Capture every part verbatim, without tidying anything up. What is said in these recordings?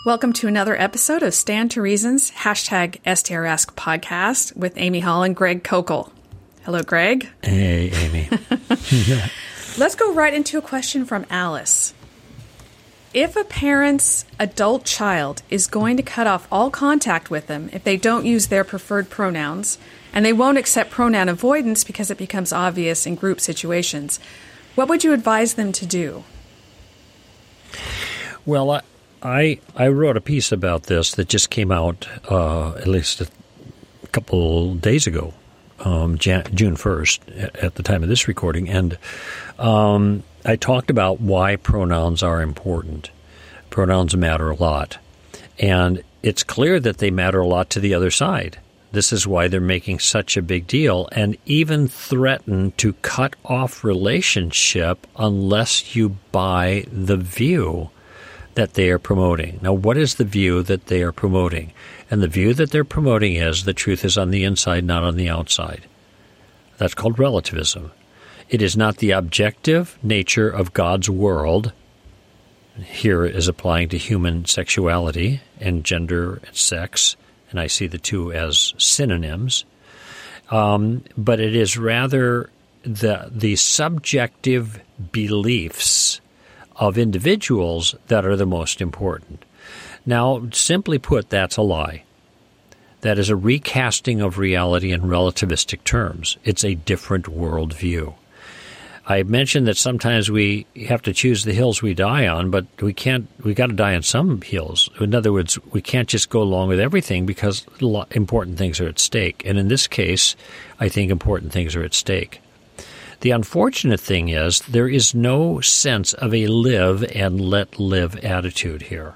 Welcome to another episode of Stand to Reason's hashtag S T R Ask podcast with Amy Hall and Greg Kokel. Hello, Greg. Hey, Amy. Let's go right into a question from Alice. If a parent's adult child is going to cut off all contact with them if they don't use their preferred pronouns, and they won't accept pronoun avoidance because it becomes obvious in group situations, what would you advise them to do? Well, I I, I wrote a piece about this that just came out uh, at least a couple days ago, um, Jan- June first, at, at the time of this recording, and um, I talked about why pronouns are important. Pronouns matter a lot, and it's clear that they matter a lot to the other side. This is why they're making such a big deal and even threaten to cut off relationship unless you buy the view that they are promoting. Now, what is the view that they are promoting? And the view that they're promoting is the truth is on the inside, not on the outside. That's called relativism. It is not the objective nature of God's world. Here is applying to human sexuality and gender and sex, and I see the two as synonyms. Um, but it is rather the the subjective beliefs of individuals that are the most important. Now, simply put, that's a lie. That is a recasting of reality in relativistic terms. It's a different worldview. I mentioned that sometimes we have to choose the hills we die on, but we can't. We got to die on some hills. In other words, we can't just go along with everything because important things are at stake. And in this case, I think important things are at stake. The unfortunate thing is there is no sense of a live and let live attitude here,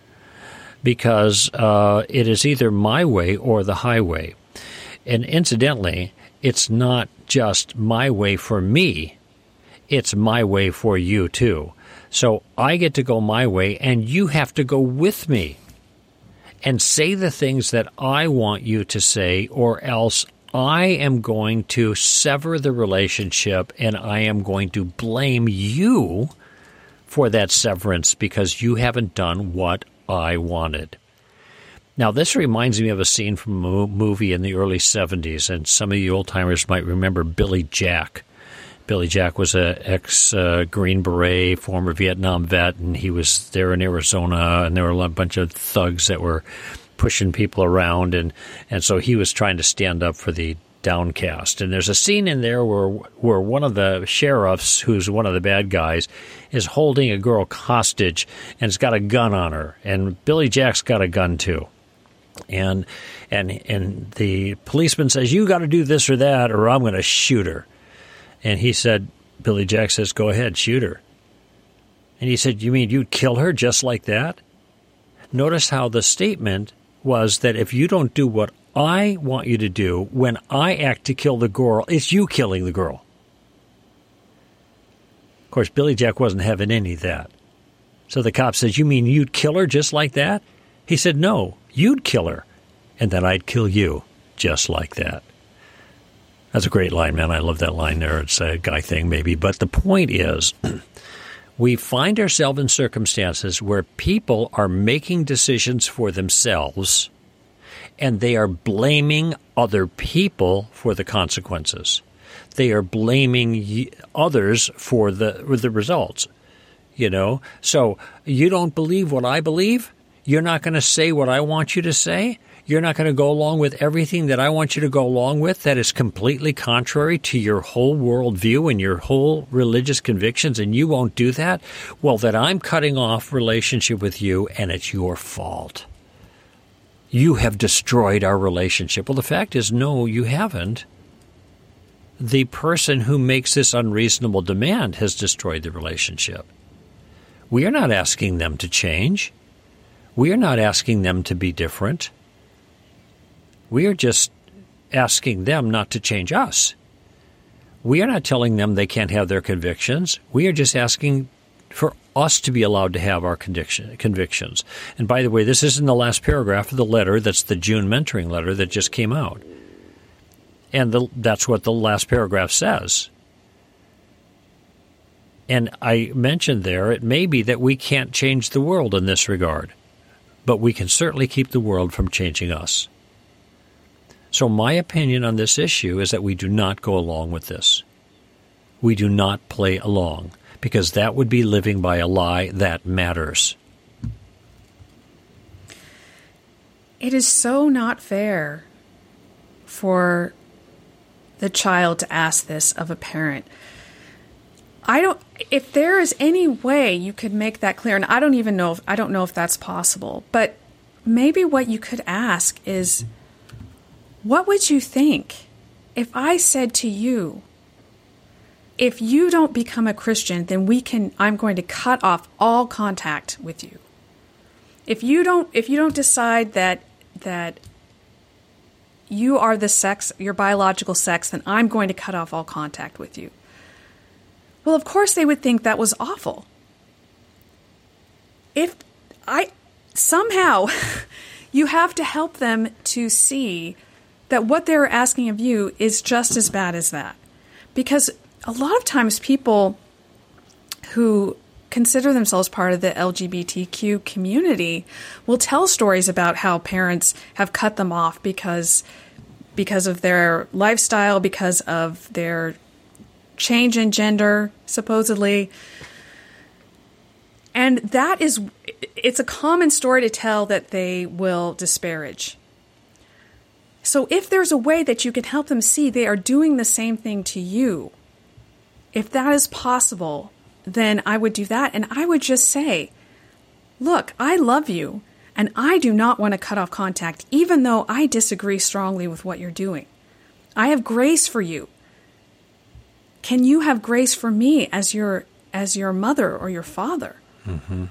because uh, it is either my way or the highway. And incidentally, it's not just my way for me. It's my way for you, too. So I get to go my way, and you have to go with me and say the things that I want you to say, or else I am going to sever the relationship, and I am going to blame you for that severance because you haven't done what I wanted. Now, this reminds me of a scene from a movie in the early seventies, and some of you old-timers might remember Billy Jack. Billy Jack was an ex-Green Beret, former Vietnam vet, and he was there in Arizona, and there were a bunch of thugs that were pushing people around, and, and so he was trying to stand up for the downcast. And there's a scene in there where where one of the sheriffs, who's one of the bad guys, is holding a girl hostage and has got a gun on her. And Billy Jack's got a gun too. And and and the policeman says, "You got to do this or that, or I'm going to shoot her." And he said, Billy Jack says, "Go ahead, shoot her." And he said, "You mean you'd kill her just like that?" Notice how the statement was that if you don't do what I want you to do, when I act to kill the girl, it's you killing the girl. Of course, Billy Jack wasn't having any of that. So the cop says, "You mean you'd kill her just like that?" He said, "No, you'd kill her, and then I'd kill you just like that." That's a great line, man. I love that line there. It's a guy thing, maybe. But the point is, we find ourselves in circumstances where people are making decisions for themselves, and they are blaming other people for the consequences. They are blaming others for the the results, you know. So you don't believe what I believe? You're not going to say what I want you to say? You're not going to go along with everything that I want you to go along with that is completely contrary to your whole worldview and your whole religious convictions, and you won't do that? Well, then I'm cutting off relationship with you, and it's your fault. You have destroyed our relationship. Well, the fact is, no, you haven't. The person who makes this unreasonable demand has destroyed the relationship. We are not asking them to change. We are not asking them to be different. We are just asking them not to change us. We are not telling them they can't have their convictions. We are just asking for us to be allowed to have our conviction, convictions. And by the way, this is in the last paragraph of the letter. That's the June mentoring letter that just came out. And the, that's what the last paragraph says. And I mentioned there, it may be that we can't change the world in this regard. but we can certainly keep the world from changing us. So my opinion on this issue is that we do not go along with this. We do not play along, because that would be living by a lie that matters. It is so not fair for the child to ask this of a parent. I don't, if there is any way you could make that clear, and I don't even know if, I don't know if that's possible, but maybe what you could ask is, what would you think if I said to you, if you don't become a Christian, then we can, I'm going to cut off all contact with you. If you don't, if you don't decide that, that you are the sex, your biological sex, then I'm going to cut off all contact with you. Well, of course they would think that was awful. If I, somehow, you have to help them to see that what they're asking of you is just as bad as that. Because a lot of times people who consider themselves part of the L G B T Q community will tell stories about how parents have cut them off because because of their lifestyle, because of their change in gender, supposedly. And that is, it's a common story to tell that they will disparage. So if there's a way that you can help them see they are doing the same thing to you, if that is possible, then I would do that. And I would just say, look, I love you, and I do not want to cut off contact, even though I disagree strongly with what you're doing. I have grace for you. Can you have grace for me as your as your mother or your father? Mm-hmm.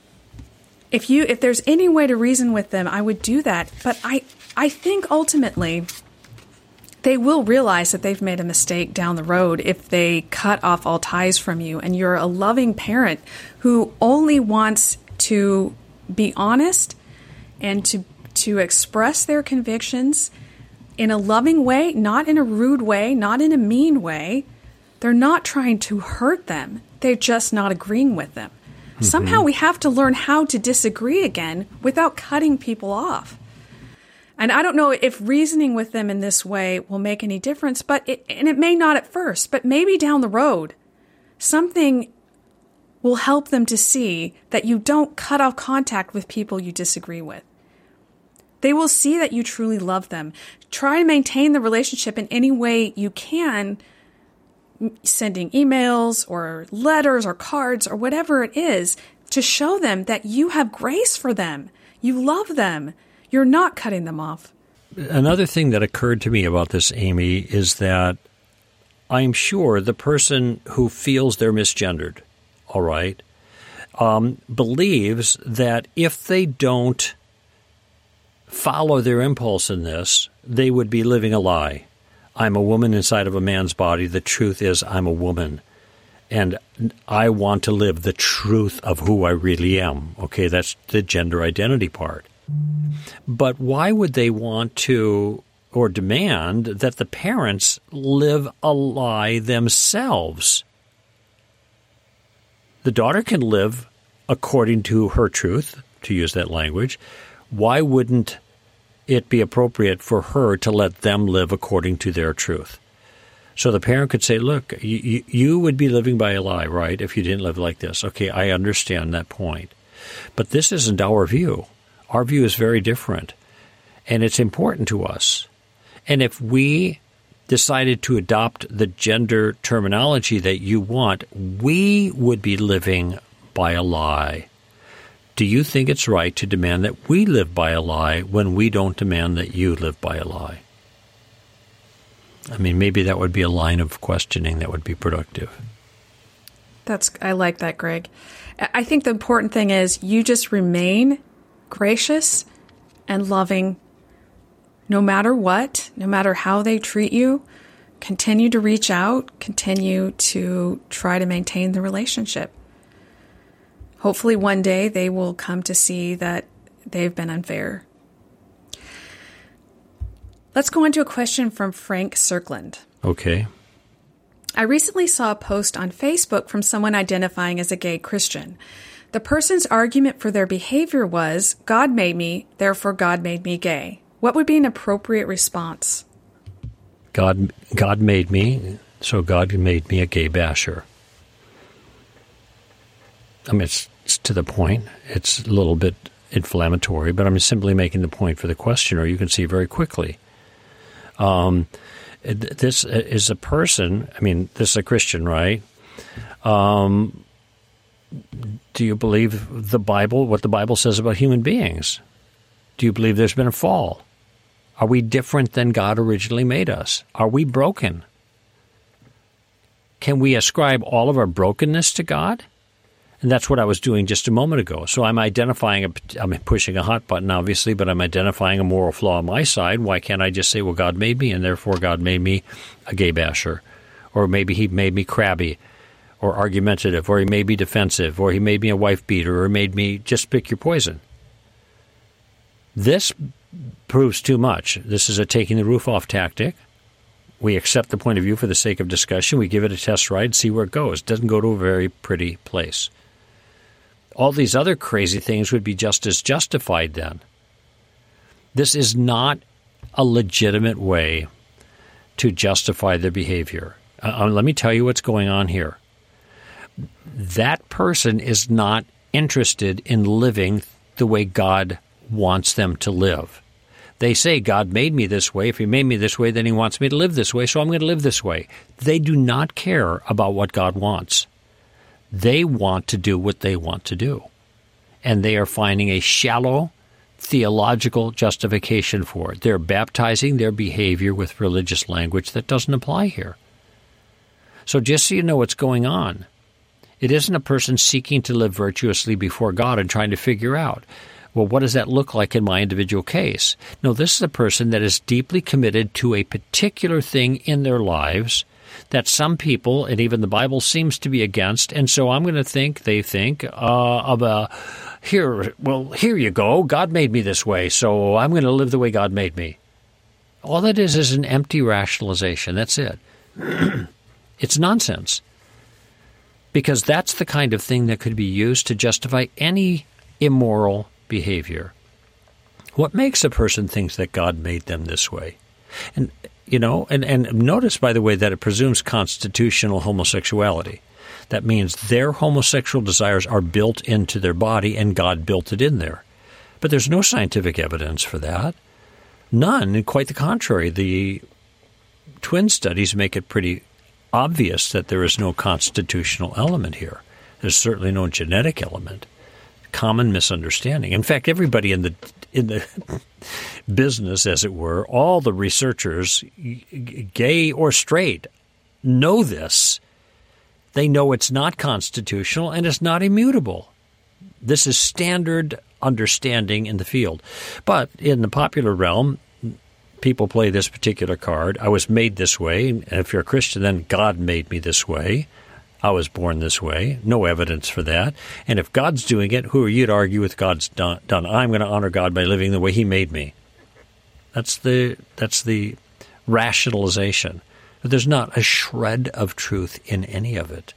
If you if there's any way to reason with them, I would do that. But I I think ultimately they will realize that they've made a mistake down the road if they cut off all ties from you, and you're a loving parent who only wants to be honest and to to express their convictions in a loving way, not in a rude way, not in a mean way. They're not trying to hurt them. They're just not agreeing with them. Mm-hmm. Somehow we have to learn how to disagree again without cutting people off. And I don't know if reasoning with them in this way will make any difference, but it, and it may not at first, but maybe down the road, something will help them to see that you don't cut off contact with people you disagree with. They will see that you truly love them. Try to maintain the relationship in any way you can, sending emails or letters or cards or whatever it is, to show them that you have grace for them. You love them. You're not cutting them off. Another thing that occurred to me about this, Amy, is that I'm sure the person who feels they're misgendered, all right, um, believes that if they don't follow their impulse in this, they would be living a lie. I'm a woman inside of a man's body. The truth is I'm a woman, and I want to live the truth of who I really am. Okay, that's the gender identity part. But why would they want to or demand that the parents live a lie themselves? The daughter can live according to her truth, to use that language. Why wouldn't it be appropriate for her to let them live according to their truth? So the parent could say, look, you, you would be living by a lie, right, if you didn't live like this. Okay, I understand that point. But this isn't our view. Our view is very different, and it's important to us. And if we decided to adopt the gender terminology that you want, we would be living by a lie. Do you think it's right to demand that we live by a lie when we don't demand that you live by a lie? I mean, maybe that would be a line of questioning that would be productive. That's I like that, Greg. I think the important thing is you just remain gracious and loving no matter what, no matter how they treat you. Continue to reach out, continue to try to maintain the relationship. Hopefully one day they will come to see that they've been unfair. Let's go on to a question from Frank Cirkland. Okay. I recently saw a post on Facebook from someone identifying as a gay Christian. The person's argument for their behavior was, God made me, therefore God made me gay. What would be an appropriate response? God, God made me, so God made me a gay basher. I mean, it's, it's to the point. It's a little bit inflammatory, but I'm simply making the point for the questioner. You can see very quickly. Um, this is a person, I mean, this is a Christian, right? Um, do you believe the Bible, what the Bible says about human beings? Do you believe there's been a fall? Are we different than God originally made us? Are we broken? Can we ascribe all of our brokenness to God? And that's what I was doing just a moment ago. So I'm identifying, a, I'm pushing a hot button, obviously, but I'm identifying a moral flaw on my side. Why can't I just say, well, God made me, and therefore God made me a gay basher? Or maybe he made me crabby, or argumentative, or he made me defensive, or he made me a wife beater, or made me just pick your poison. This proves too much. This is a taking the roof off tactic. We accept the point of view for the sake of discussion. We give it a test ride, see where it goes. It doesn't go to a very pretty place. All these other crazy things would be just as justified then. This is not a legitimate way to justify their behavior. Uh, let me tell you what's going on here. That person is not interested in living the way God wants them to live. They say, God made me this way. If he made me this way, then he wants me to live this way, so I'm going to live this way. They do not care about what God wants. They want to do what they want to do. And they are finding a shallow theological justification for it. They're baptizing their behavior with religious language that doesn't apply here. So just so you know what's going on, it isn't a person seeking to live virtuously before God and trying to figure out, well, what does that look like in my individual case? No, this is a person that is deeply committed to a particular thing in their lives that some people, and even the Bible, seems to be against. And so I'm going to think, they think, uh, of a, here, well, here you go. God made me this way, so I'm going to live the way God made me. All that is is an empty rationalization. That's it. It's nonsense. Because that's the kind of thing that could be used to justify any immoral behavior. What makes a person think that God made them this way? And, you know, and, and notice, by the way, that it presumes constitutional homosexuality. That means their homosexual desires are built into their body and God built it in there. But there's no scientific evidence for that. None, and quite the contrary. The twin studies make it pretty obvious that there is no constitutional element here. There's certainly no genetic element. Common misunderstanding. In fact, everybody in the in the business, as it were, all the researchers, gay or straight, know this. They know it's not constitutional and it's not immutable. This is standard understanding in the field. But in the popular realm, people play this particular card. I was made this way, and if you're a Christian, then God made me this way. I was born this way. No evidence for that. And if God's doing it, who are you to argue with God's done? done? I'm going to honor God by living the way he made me. That's the that's the rationalization. But there's not a shred of truth in any of it.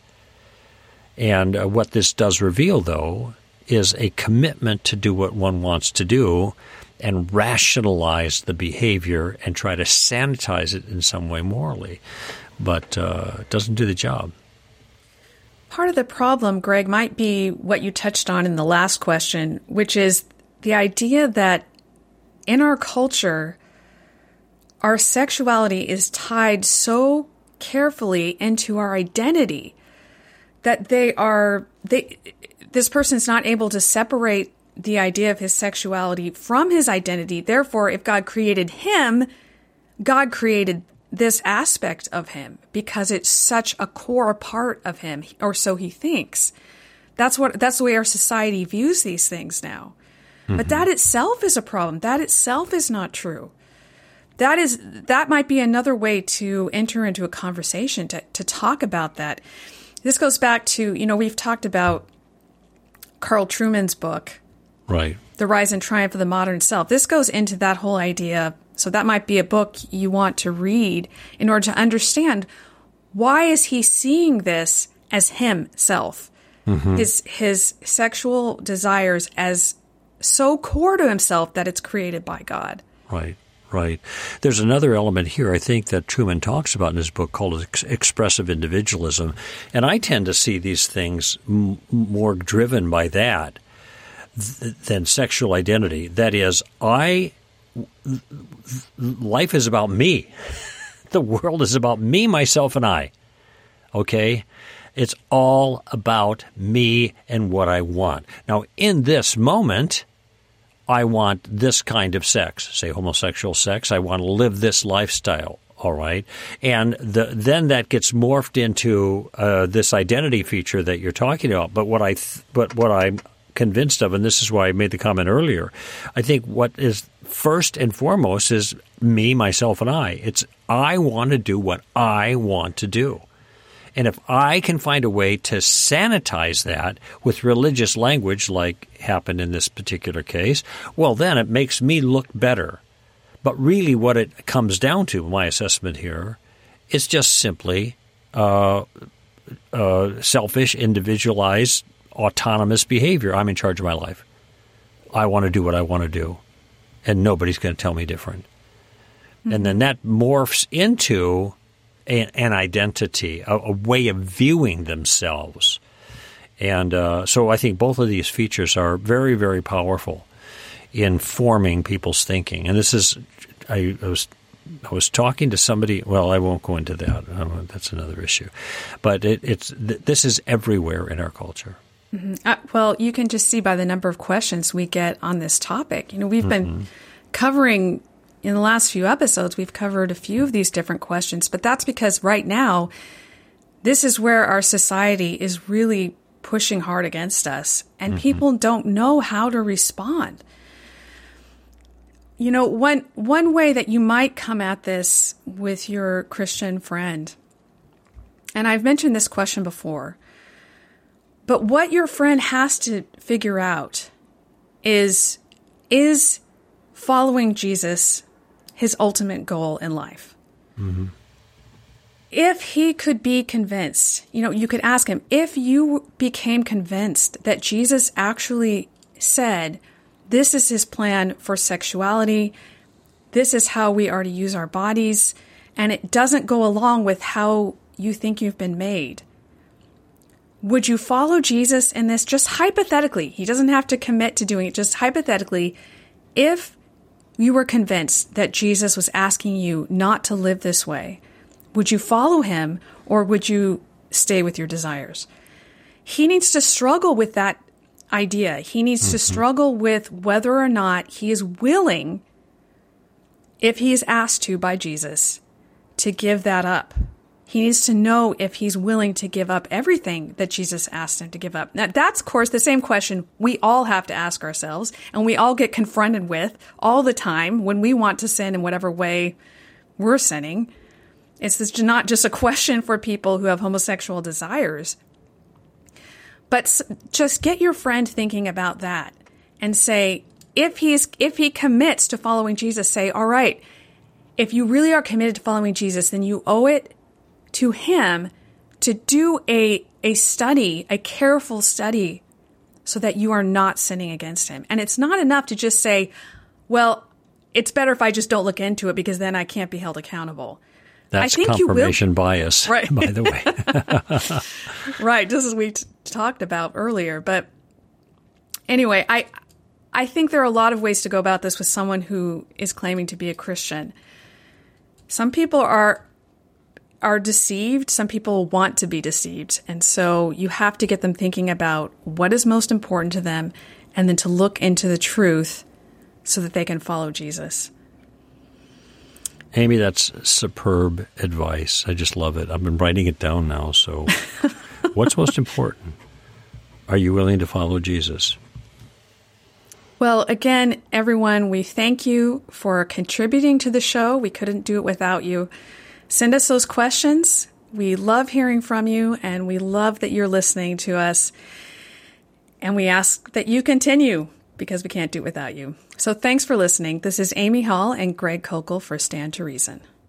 And uh, what this does reveal, though, is a commitment to do what one wants to do and rationalize the behavior and try to sanitize it in some way morally. But uh, it doesn't do the job. Part of the problem, Greg, might be what you touched on in the last question, which is the idea that in our culture, our sexuality is tied so carefully into our identity that they are they this person is not able to separate the idea of his sexuality from his identity. Therefore, if God created him, God created this aspect of him because it's such a core part of him, or so he thinks. That's what that's the way our society views these things now. Mm-hmm. But that itself is a problem. That itself is not true. That is that might be another way to enter into a conversation to to talk about that. This goes back to, you know, we've talked about Carl Trueman's book, right? The Rise and Triumph of the Modern Self. This goes into that whole idea. So that might be a book you want to read in order to understand why is he seeing this as himself. mm-hmm. his his sexual desires as so core to himself that it's created by God. Right, right. There's another element here I think that Trueman talks about in his book called ex- expressive individualism. And I tend to see these things m- more driven by that th- than sexual identity. That is, I life is about me. The world is about me, myself, and I. Okay? It's all about me and what I want. Now, in this moment, I want this kind of sex, say homosexual sex. I want to live this lifestyle, all right? And the, then that gets morphed into uh, this identity feature that you're talking about. But what I, th- but what I'm convinced of, and this is why I made the comment earlier, I think what is first and foremost is me, myself, and I. It's I want to do what I want to do. And if I can find a way to sanitize that with religious language like happened in this particular case, well, then it makes me look better. But really what it comes down to, my assessment here, is just simply uh, uh, selfish, individualized, autonomous behavior. I'm in charge of my life. I want to do what I want to do, and nobody's going to tell me different. Mm-hmm. And then that morphs into a, an identity, a, a way of viewing themselves. And uh, so I think both of these features are very, very powerful in forming people's thinking. And this is, I, I was I was talking to somebody, well, I won't go into that. Uh, that's another issue. But it, it's th- this is everywhere in our culture. Mm-hmm. Uh, well, you can just see by the number of questions we get on this topic. You know, we've mm-hmm. been covering, in the last few episodes, we've covered a few of these different questions, but that's because right now, this is where our society is really pushing hard against us, and mm-hmm. people don't know how to respond. You know, one one way that you might come at this with your Christian friend, and I've mentioned this question before, but what your friend has to figure out is, is following Jesus his ultimate goal in life? Mm-hmm. If he could be convinced, you know, you could ask him, if you became convinced that Jesus actually said, this is his plan for sexuality, this is how we are to use our bodies, and it doesn't go along with how you think you've been made, would you follow Jesus in this? Just hypothetically, he doesn't have to commit to doing it, just hypothetically, if you were convinced that Jesus was asking you not to live this way, would you follow him or would you stay with your desires? He needs to struggle with that idea. He needs mm-hmm. to struggle with whether or not he is willing, if he is asked to by Jesus, to give that up. He needs to know if he's willing to give up everything that Jesus asked him to give up. Now, that's, of course, the same question we all have to ask ourselves, and we all get confronted with all the time when we want to sin in whatever way we're sinning. It's not just a question for people who have homosexual desires. But just get your friend thinking about that and say, if he's if he commits to following Jesus, say, all right, if you really are committed to following Jesus, then you owe it to him to do a a study, a careful study, so that you are not sinning against him. And it's not enough to just say, well, it's better if I just don't look into it because then I can't be held accountable. That's I think confirmation you will. bias, right. by the way. Right, just as we t- talked about earlier. But anyway, I I think there are a lot of ways to go about this with someone who is claiming to be a Christian. Some people are are deceived. Some people want to be deceived. And so you have to get them thinking about what is most important to them and then to look into the truth so that they can follow Jesus. Amy, that's superb advice. I just love it. I've been writing it down now. So what's most important? Are you willing to follow Jesus? Well, again, everyone, we thank you for contributing to the show. We couldn't do it without you. Send us those questions. We love hearing from you, and we love that you're listening to us. And we ask that you continue, because we can't do it without you. So thanks for listening. This is Amy Hall and Greg Kokel for Stand to Reason.